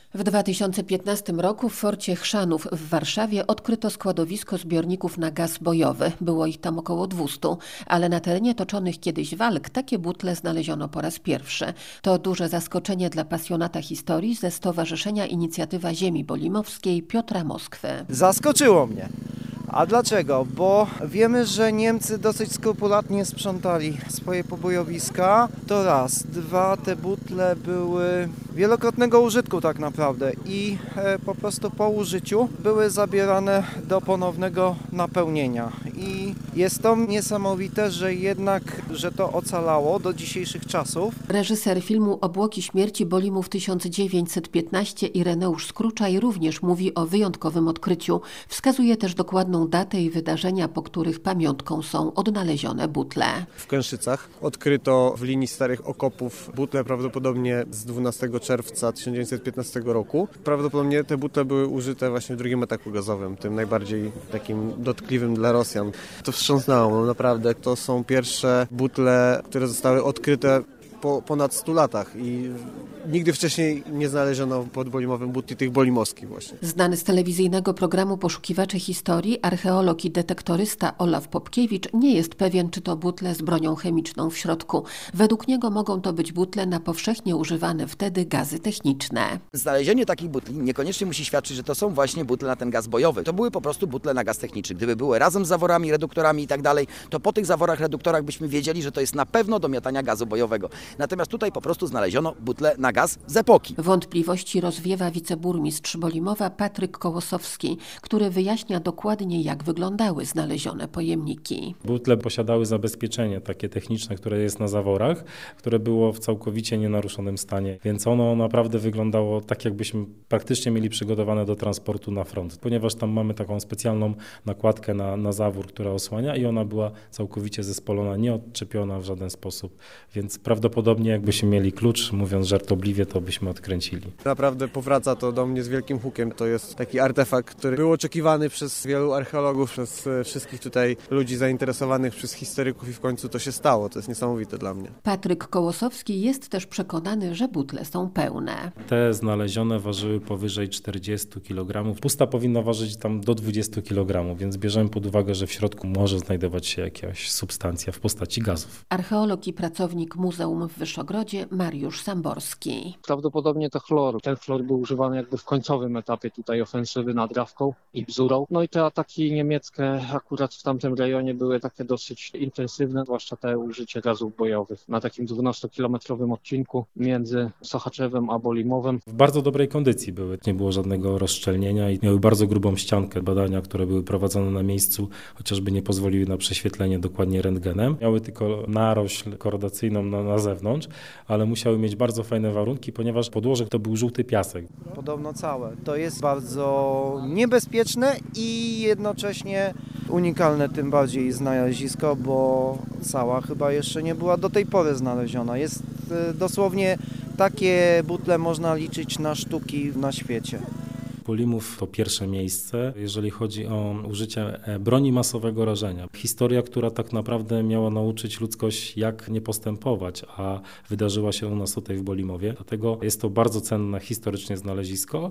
W 2015 roku w Forcie Chrzanów w Warszawie odkryto składowisko zbiorników na gaz bojowy. Było ich tam około 200, ale na terenie toczonych kiedyś walk takie butle znaleziono po raz pierwszy. To duże zaskoczenie dla pasjonata historii ze Stowarzyszenia Inicjatywa Ziemi Bolimowskiej Piotra Moskwy. Zaskoczyło mnie. A dlaczego? Bo wiemy, że Niemcy dosyć skrupulatnie sprzątali swoje pobojowiska. To raz. Dwa, te butle były wielokrotnego użytku tak naprawdę i po prostu po użyciu były zabierane do ponownego napełnienia. I jest to niesamowite, że to ocalało do dzisiejszych czasów. Reżyser filmu Obłoki śmierci Bolimów 1915 Ireneusz Skruczaj również mówi o wyjątkowym odkryciu. Wskazuje też dokładną datę i wydarzenia, po których pamiątką są odnalezione butle. W Kęszycach odkryto w linii starych okopów butle prawdopodobnie z 12 czerwca 1915 roku. Prawdopodobnie te butle były użyte właśnie w drugim ataku gazowym, tym najbardziej takim dotkliwym dla Rosjan. To wstrząsnęło, naprawdę. To są pierwsze butle, które zostały odkryte po ponad 100 latach i nigdy wcześniej nie znaleziono pod Bolimowym butli tych bolimowskich właśnie. Znany z telewizyjnego programu Poszukiwacze Historii archeolog i detektorysta Olaf Popkiewicz nie jest pewien, czy to butle z bronią chemiczną w środku. Według niego mogą to być butle na powszechnie używane wtedy gazy techniczne. Znalezienie takich butli niekoniecznie musi świadczyć, że to są właśnie butle na ten gaz bojowy. To były po prostu butle na gaz techniczny. Gdyby były razem z zaworami, reduktorami i tak dalej, to po tych zaworach, reduktorach byśmy wiedzieli, że to jest na pewno do miotania gazu bojowego. Natomiast tutaj po prostu znaleziono butle na gaz z epoki. Wątpliwości rozwiewa wiceburmistrz Bolimowa Patryk Kołosowski, który wyjaśnia dokładnie, jak wyglądały znalezione pojemniki. Butle posiadały zabezpieczenie takie techniczne, które jest na zaworach, które było w całkowicie nienaruszonym stanie, więc ono naprawdę wyglądało tak, jakbyśmy praktycznie mieli przygotowane do transportu na front, ponieważ tam mamy taką specjalną nakładkę na zawór, która osłania i ona była całkowicie zespolona, nie odczepiona w żaden sposób, więc prawdopodobnie jakbyśmy mieli klucz, mówiąc żartobliwie, to byśmy odkręcili. Naprawdę powraca to do mnie z wielkim hukiem. To jest taki artefakt, który był oczekiwany przez wielu archeologów, przez wszystkich tutaj ludzi zainteresowanych, przez historyków i w końcu to się stało. To jest niesamowite dla mnie. Patryk Kołosowski jest też przekonany, że butle są pełne. Te znalezione ważyły powyżej 40 kg. Pusta powinna ważyć tam do 20 kg, więc bierzemy pod uwagę, że w środku może znajdować się jakaś substancja w postaci gazów. Archeolog i pracownik Muzeum w Wyszogrodzie Mariusz Samborski. Prawdopodobnie to chlor. Ten chlor był używany jakby w końcowym etapie tutaj ofensywy nad Rawką i Bzurą. No i te ataki niemieckie akurat w tamtym rejonie były takie dosyć intensywne, zwłaszcza te użycie gazów bojowych na takim 12-kilometrowym odcinku między Sochaczewem a Bolimowem. W bardzo dobrej kondycji były. Nie było żadnego rozszczelnienia i miały bardzo grubą ściankę. Badania, które były prowadzone na miejscu, chociażby nie pozwoliły na prześwietlenie dokładnie rentgenem. Miały tylko narośl korodacyjną na zewnątrz, ale musiały mieć bardzo fajne warunki, ponieważ podłoże to był żółty piasek. Podobno całe. To jest bardzo niebezpieczne i jednocześnie unikalne tym bardziej znalezisko, bo cała chyba jeszcze nie była do tej pory znaleziona. Jest dosłownie takie butle można liczyć na sztuki na świecie. Bolimów to pierwsze miejsce, jeżeli chodzi o użycie broni masowego rażenia. Historia, która tak naprawdę miała nauczyć ludzkość, jak nie postępować, a wydarzyła się u nas tutaj w Bolimowie. Dlatego jest to bardzo cenne historycznie znalezisko.